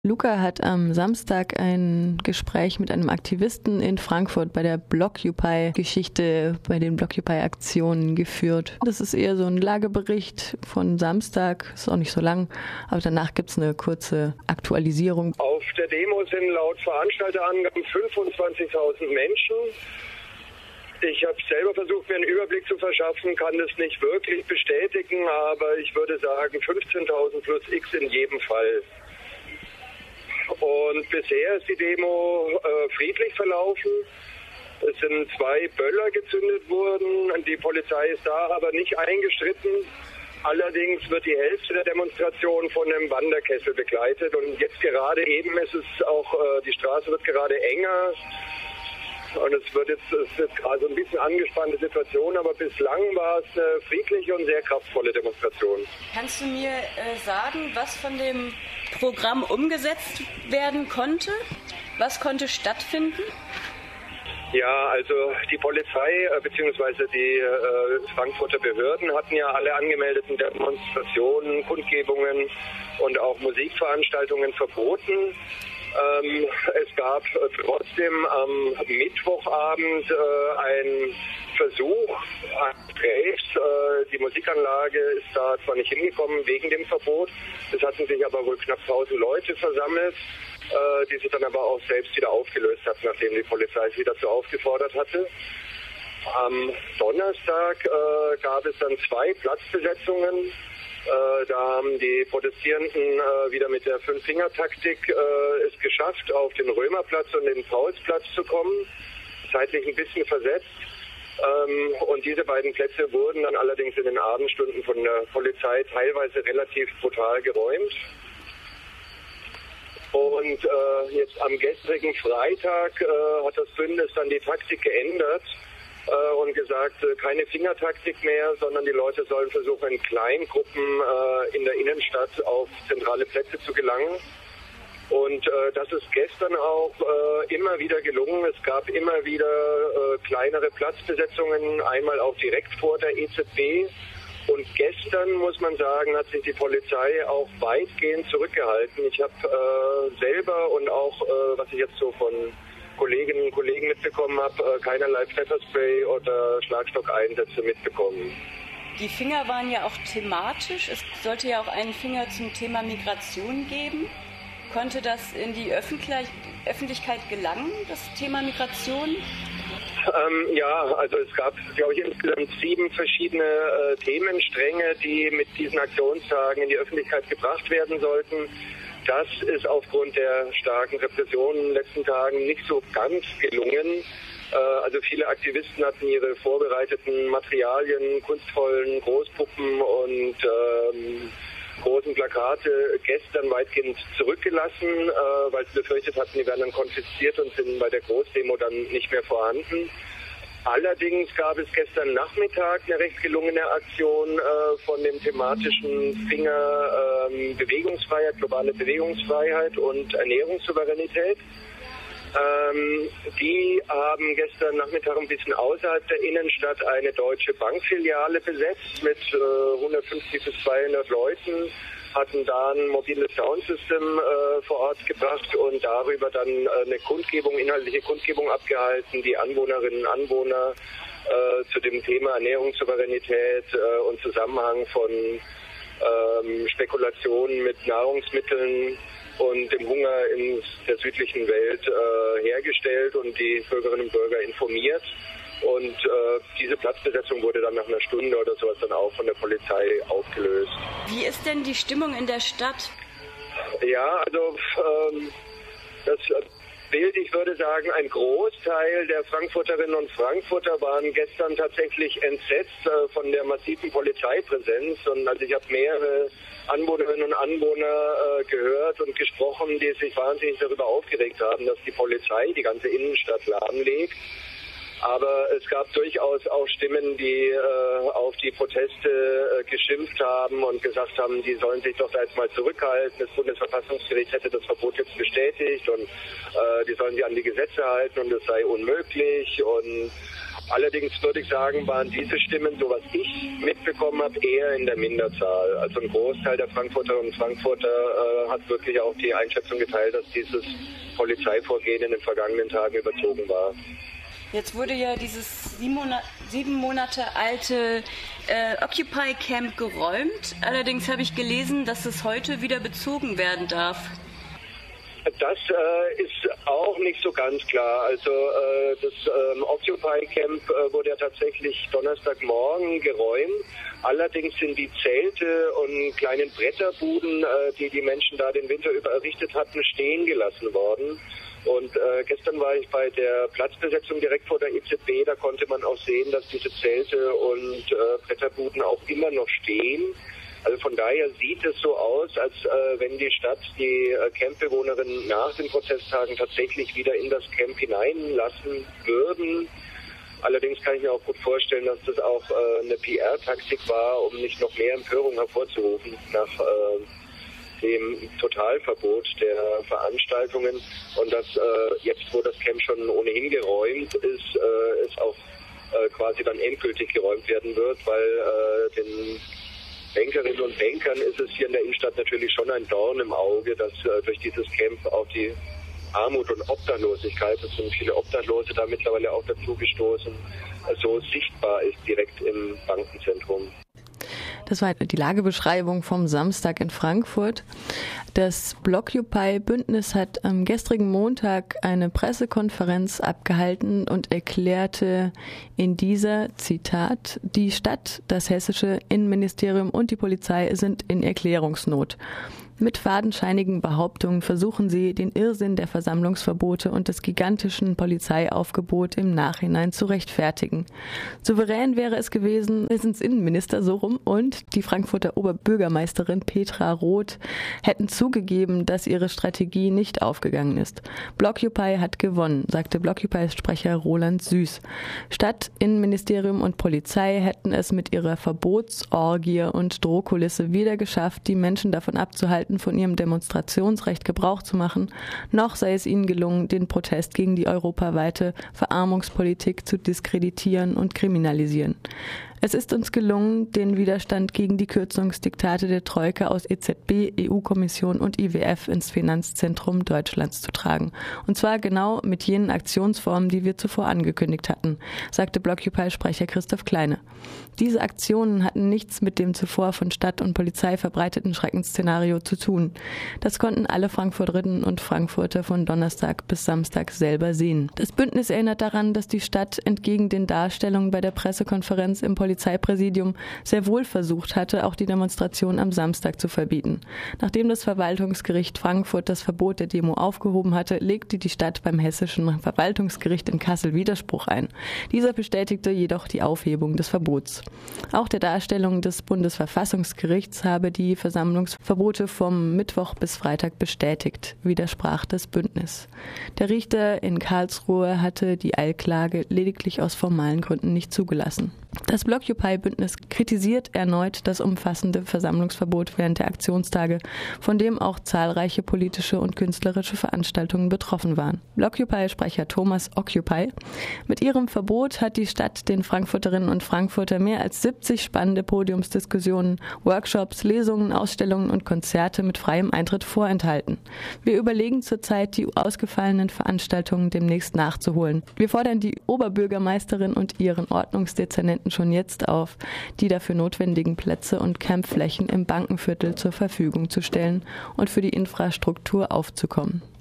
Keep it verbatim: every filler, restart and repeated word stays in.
Luca hat am Samstag ein Gespräch mit einem Aktivisten in Frankfurt bei der Blockupy-Geschichte, bei den Blockupy-Aktionen geführt. Das ist eher so ein Lagebericht von Samstag, ist auch nicht so lang, aber danach gibt es eine kurze Aktualisierung. Auf der Demo sind laut Veranstalterangaben fünfundzwanzigtausend Menschen. Ich habe selber versucht, mir einen Überblick zu verschaffen, kann das nicht wirklich bestätigen, aber ich würde sagen fünfzehntausend plus X in jedem Fall. Und bisher ist die Demo äh, friedlich verlaufen. Es sind zwei Böller gezündet worden. Die Polizei ist da aber nicht eingeschritten. Allerdings wird die Hälfte der Demonstration von einem Wanderkessel begleitet. Und jetzt gerade eben ist es auch, äh, die Straße wird gerade enger. Und es wird jetzt, es ist also ein bisschen angespannte Situation, aber bislang war es eine friedliche und sehr kraftvolle Demonstration. Kannst du mir äh, sagen, was von dem Programm umgesetzt werden konnte? Was konnte stattfinden? Ja, also die Polizei äh, bzw. die äh, Frankfurter Behörden hatten ja alle angemeldeten Demonstrationen, Kundgebungen und auch Musikveranstaltungen verboten. Ähm, es gab äh, trotzdem am Mittwochabend äh, einen Versuch eines Raves. Äh, die Musikanlage ist da zwar nicht hingekommen wegen dem Verbot, es hatten sich aber wohl knapp tausend Leute versammelt, äh, die sich dann aber auch selbst wieder aufgelöst hatten, nachdem die Polizei sie dazu aufgefordert hatte. Am Donnerstag äh, gab es dann zwei Platzbesetzungen. Äh, da haben die Protestierenden äh, wieder mit der Fünf-Finger-Taktik äh, es geschafft, auf den Römerplatz und den Paulsplatz zu kommen, zeitlich ein bisschen versetzt. Ähm, und diese beiden Plätze wurden dann allerdings in den Abendstunden von der Polizei teilweise relativ brutal geräumt. Und äh, jetzt am gestrigen Freitag äh, hat das Bündnis dann die Taktik geändert und gesagt, keine Fingertaktik mehr, sondern die Leute sollen versuchen, in Kleingruppen äh, in der Innenstadt auf zentrale Plätze zu gelangen. Und äh, das ist gestern auch äh, immer wieder gelungen. Es gab immer wieder äh, kleinere Platzbesetzungen, einmal auch direkt vor der E Z B. Und gestern, muss man sagen, hat sich die Polizei auch weitgehend zurückgehalten. Ich habe äh, selber und auch, äh, was ich jetzt so von Kolleginnen und Kollegen mitbekommen habe, keinerlei Pfefferspray oder Schlagstockeinsätze mitbekommen. Die Finger waren ja auch thematisch. Es sollte ja auch einen Finger zum Thema Migration geben. Konnte das in die Öffentlichkeit gelangen, das Thema Migration? Ähm, ja, also es gab, glaube ich, insgesamt sieben verschiedene äh, Themenstränge, die mit diesen Aktionstagen in die Öffentlichkeit gebracht werden sollten. Das ist aufgrund der starken Repression in den letzten Tagen nicht so ganz gelungen. Also viele Aktivisten hatten ihre vorbereiteten Materialien, kunstvollen Großpuppen und ähm, großen Plakate gestern weitgehend zurückgelassen, äh, weil sie befürchtet hatten, die werden dann konfisziert und sind bei der Großdemo dann nicht mehr vorhanden. Allerdings gab es gestern Nachmittag eine recht gelungene Aktion äh, von dem thematischen Finger ähm, Bewegungsfreiheit, globale Bewegungsfreiheit und Ernährungssouveränität. Ähm, die haben gestern Nachmittag ein bisschen außerhalb der Innenstadt eine deutsche Bankfiliale besetzt mit äh, hundertfünfzig bis zweihundert Leuten, hatten da ein mobiles Soundsystem äh, vor Ort gebracht und darüber dann äh, eine Kundgebung, inhaltliche Kundgebung abgehalten, die Anwohnerinnen und Anwohner äh, zu dem Thema Ernährungssouveränität äh, und Zusammenhang von ähm, Spekulationen mit Nahrungsmitteln und dem Hunger in der südlichen Welt äh, hergestellt und die Bürgerinnen und Bürger informiert. Und äh, diese Platzbesetzung wurde dann nach einer Stunde oder sowas dann auch von der Polizei aufgelöst. Wie ist denn die Stimmung in der Stadt? Ja, also ähm, das Bild, ich würde sagen, ein Großteil der Frankfurterinnen und Frankfurter waren gestern tatsächlich entsetzt äh, von der massiven Polizeipräsenz. Und also ich habe mehrere Anwohnerinnen und Anwohner äh, gehört und gesprochen, die sich wahnsinnig darüber aufgeregt haben, dass die Polizei die ganze Innenstadt lahmlegt. Aber es gab durchaus auch Stimmen, die äh, auf die Proteste äh, geschimpft haben und gesagt haben, die sollen sich doch da jetzt mal zurückhalten. Das Bundesverfassungsgericht hätte das Verbot jetzt bestätigt und äh, die sollen sich an die Gesetze halten und es sei unmöglich. Und allerdings würde ich sagen, waren diese Stimmen, so was ich mitbekommen habe, eher in der Minderzahl. Also ein Großteil der Frankfurterinnen und Frankfurter äh, hat wirklich auch die Einschätzung geteilt, dass dieses Polizeivorgehen in den vergangenen Tagen überzogen war. Jetzt wurde ja dieses sieben Monate, sieben Monate alte äh, Occupy Camp geräumt. Allerdings habe ich gelesen, dass es heute wieder bezogen werden darf. Das äh, ist auch nicht so ganz klar. Also äh, das ähm, Occupy Camp äh, wurde ja tatsächlich Donnerstagmorgen geräumt. Allerdings sind die Zelte und kleinen Bretterbuden, äh, die die Menschen da den Winter über errichtet hatten, stehen gelassen worden. Und äh, gestern war ich bei der Platzbesetzung direkt vor der E Z B. Da konnte man auch sehen, dass diese Zelte und äh, Bretterbuden auch immer noch stehen. Also von daher sieht es so aus, als äh, wenn die Stadt die äh, Campbewohnerinnen nach den Protesttagen tatsächlich wieder in das Camp hineinlassen würden. Allerdings kann ich mir auch gut vorstellen, dass das auch äh, eine P R-Taktik war, um nicht noch mehr Empörung hervorzurufen nach äh, dem Totalverbot der Veranstaltungen. Und dass äh, jetzt, wo das Camp schon ohnehin geräumt ist, äh, es auch äh, quasi dann endgültig geräumt werden wird, weil äh, den Bankerinnen und Bankern ist es hier in der Innenstadt natürlich schon ein Dorn im Auge, dass äh, durch dieses Camp auch die Armut und Obdachlosigkeit, es sind viele Obdachlose da mittlerweile auch dazu gestoßen, so sichtbar ist direkt im Bankenzentrum. Das war die Lagebeschreibung vom Samstag in Frankfurt. Das Blockupy-Bündnis hat am gestrigen Montag eine Pressekonferenz abgehalten und erklärte in dieser, Zitat, die Stadt, das hessische Innenministerium und die Polizei sind in Erklärungsnot. Mit fadenscheinigen Behauptungen versuchen sie, den Irrsinn der Versammlungsverbote und des gigantischen Polizeiaufgebots im Nachhinein zu rechtfertigen. Souverän wäre es gewesen, Hessens Innenminister so rum und die Frankfurter Oberbürgermeisterin Petra Roth hätten zugegeben, dass ihre Strategie nicht aufgegangen ist. Blockupy hat gewonnen, sagte Blockupy-Sprecher Roland Süß. Stadt, Innenministerium und Polizei hätten es mit ihrer Verbotsorgie und Drohkulisse weder geschafft, die Menschen davon abzuhalten, von ihrem Demonstrationsrecht Gebrauch zu machen, noch sei es ihnen gelungen, den Protest gegen die europaweite Verarmungspolitik zu diskreditieren und kriminalisieren. Es ist uns gelungen, den Widerstand gegen die Kürzungsdiktate der Troika aus E Z B, E U-Kommission und I W F ins Finanzzentrum Deutschlands zu tragen. Und zwar genau mit jenen Aktionsformen, die wir zuvor angekündigt hatten, sagte Blockupy-Sprecher Christoph Kleine. Diese Aktionen hatten nichts mit dem zuvor von Stadt und Polizei verbreiteten Schreckensszenario zu tun. Das konnten alle Frankfurterinnen und Frankfurter von Donnerstag bis Samstag selber sehen. Das Bündnis erinnert daran, dass die Stadt entgegen den Darstellungen bei der Pressekonferenz im Polizeipräsidium sehr wohl versucht hatte, auch die Demonstration am Samstag zu verbieten. Nachdem das Verwaltungsgericht Frankfurt das Verbot der Demo aufgehoben hatte, legte die Stadt beim hessischen Verwaltungsgericht in Kassel Widerspruch ein. Dieser bestätigte jedoch die Aufhebung des Verbots. Auch der Darstellung des Bundesverfassungsgerichts habe die Versammlungsverbote vom Mittwoch bis Freitag bestätigt, widersprach das Bündnis. Der Richter in Karlsruhe hatte die Eilklage lediglich aus formalen Gründen nicht zugelassen. Das Blockupy-Bündnis kritisiert erneut das umfassende Versammlungsverbot während der Aktionstage, von dem auch zahlreiche politische und künstlerische Veranstaltungen betroffen waren. Blockupy-Sprecher Thomas Occupy: Mit ihrem Verbot hat die Stadt den Frankfurterinnen und Frankfurter mehr als siebzig spannende Podiumsdiskussionen, Workshops, Lesungen, Ausstellungen und Konzerte mit freiem Eintritt vorenthalten. Wir überlegen zurzeit, die ausgefallenen Veranstaltungen demnächst nachzuholen. Wir fordern die Oberbürgermeisterin und ihren Ordnungsdezernenten schon jetzt auf, die dafür notwendigen Plätze und Campflächen im Bankenviertel zur Verfügung zu stellen und für die Infrastruktur aufzukommen.